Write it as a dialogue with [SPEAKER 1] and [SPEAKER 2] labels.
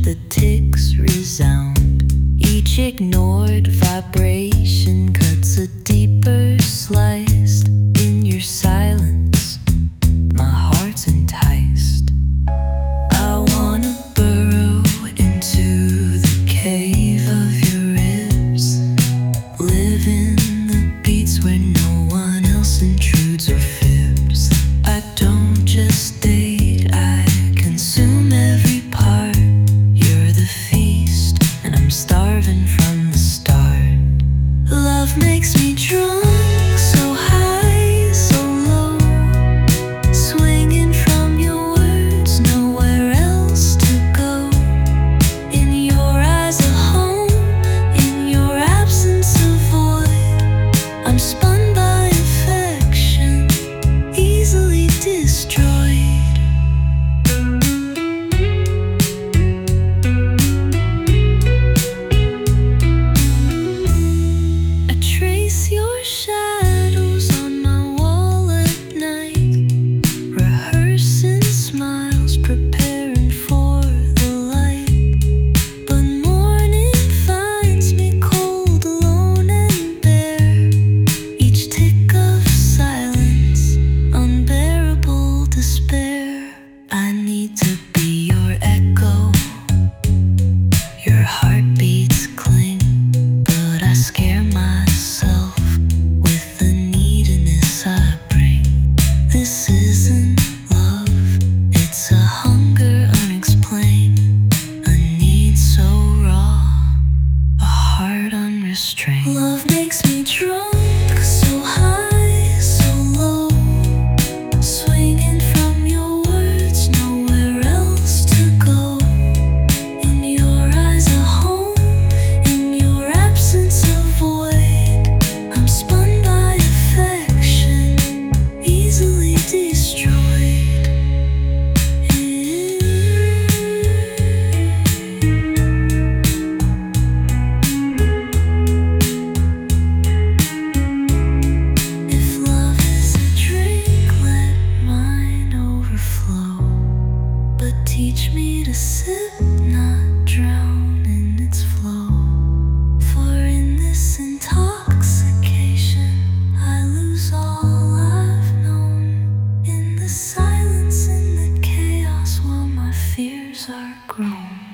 [SPEAKER 1] the ticks resound. Each ignored vibration cuts a deeper slice. In your silence, my heart's enticed. I wanna burrow into the cave of your ribs, live in the beats where no one else intrudes or fibs. I don't just date, I consume every part. You're the feast, and I'm starving from the start. Love makes me drunk, so high, so low, swinging from your words, nowhere else to go. In your eyes a home, in your absence a void. I'm spun by affection, easily destroyed. I trace your shadows on my wall at night, rehearsing smiles, preparing for the light. But morning finds me cold, alone and bare. Each tick of silence, unbearable despair. I need to be your echo, your heartbeats cling, but I scare myself with the neediness I bring. This isn't love, it's a hunger unexplained, a need so raw, a heart unrestrained. Love makes me drunk, so high, so low, swinging from your words, nowhere else to go. In your eyes a home, in your absence a void. I'm spun by affection, easily destroyed. If love is a drink, let mine overflow. But teach me to sip, not drown in its flow. For in this intoxication, I lose all I've known. In the silence, in the chaos, while my fears are grown.